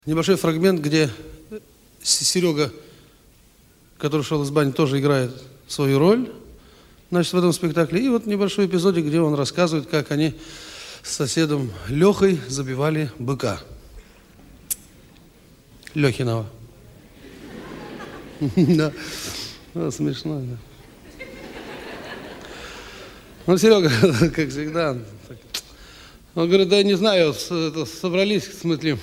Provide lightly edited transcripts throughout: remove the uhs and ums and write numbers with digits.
Небольшой фрагмент, где Серега, который шел из бани, тоже играет свою роль, значит, в этом спектакле. И вот небольшой эпизодик, где он рассказывает, как они с соседом Лехой забивали быка. Лехиного. Да, смешно, да. Ну, Серега, как всегда, он говорит, да не знаю, собрались, в смысле,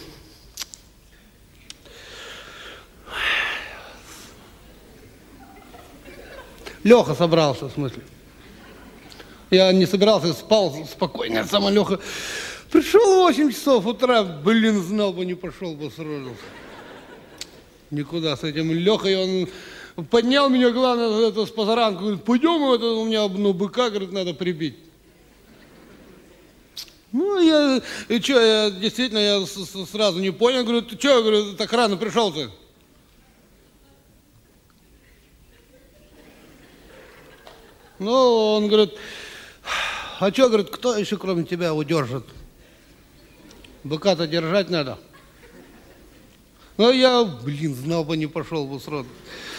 Леха собрался, в смысле. Я не собирался, спал спокойно, сама Леха. Пришел в 8 часов утра, блин, знал бы, не пошел бы сразу. Никуда с этим Лехой, он поднял меня, главное, с позаранку, говорит, пойдем, у меня быка, говорит, надо прибить. Ну, я действительно, я сразу не понял, говорю, ты что, я говорю, так рано пришел-то? Ну, он говорит, а что, говорит, кто еще кроме тебя удержит? Быка-то держать надо. Ну, я, блин, знал бы, не пошел бы сразу.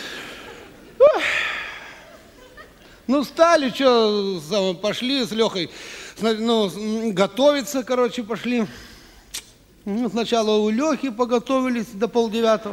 Ну, встали, что, пошли с Лехой, ну, готовиться, короче, пошли. Ну, сначала у Лехи поготовились до 8:30.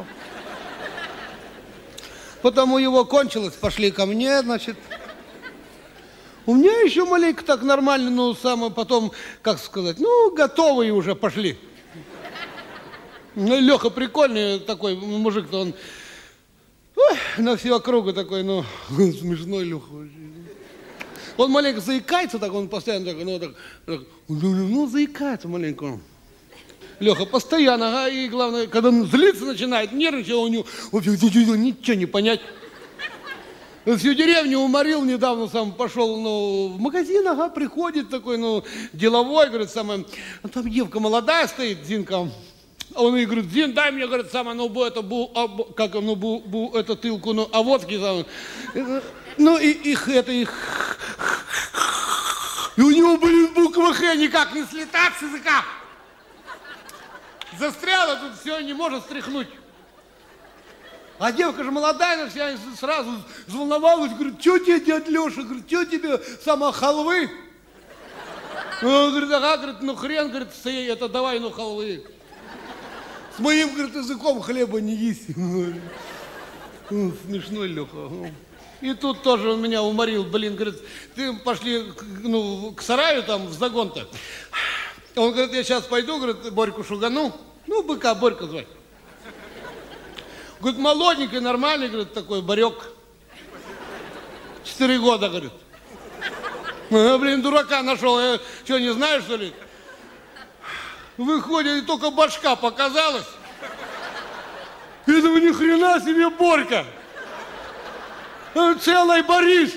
Потом у его кончилось, пошли ко мне, значит. У меня еще маленько так нормально, ну, потом, как сказать, ну, готовые уже пошли. Ну, Леха прикольный такой мужик-то, он на всю округу такой, ну, смешной Леха. Он маленько заикается, так он постоянно так, ну, заикается маленько. Леха постоянно, и главное, когда он злиться начинает, нервничать, у него ничего не понять. Всю деревню уморил, недавно сам пошел, ну, в магазин, приходит такой, ну, деловой, говорит, там девка молодая стоит, Зинка, а он ей говорит, Зин, дай мне, говорит, эту тылку, ну, а водки, ну, и у него, блин, буква Х никак не слетает с языка. Застряла тут, все, не может стряхнуть. А девка же молодая, она вся сразу взволновалась, говорит, что тебе, дядя Леша, говорит, что тебе, халвы? Он говорит, говорит, ну хрен, говорит, это давай, ну халвы. С моим, говорит, языком хлеба не есть. Смешной Леха. И тут тоже он меня уморил, блин, говорит, ты пошли, ну, к сараю там, в загон-то. Он говорит, я сейчас пойду, говорит, Борьку шугану, ну, быка Борька звать. Говорит, молоденький, нормальный, говорит, такой Борек. 4 года, говорит. Блин, дурака нашел, я что, не знаю, что ли? Выходит, и только башка показалась. Я думаю, ни хрена себе Борька. Целый Борис.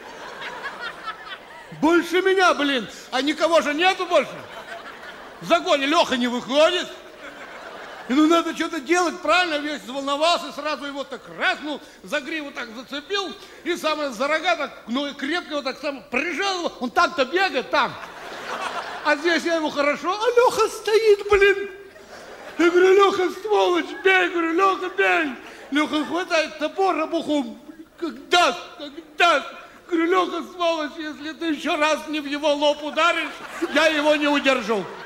Больше меня, блин. А никого же нету больше. В загоне Леха не выходит. И ну надо что-то делать, правильно, весь заволновался, сразу его так раз, ну, за гриву так зацепил, и за рога так, ну, и крепко его так прижал его, он там-то бегает, там. А здесь я ему хорошо, а Леха стоит, блин. Я говорю, Леха, сволочь, бей, говорю, Леха, бей. Леха хватает топор, обухом, как даст. Говорю, Леха, сволочь, если ты еще раз не в его лоб ударишь, я его не удержу.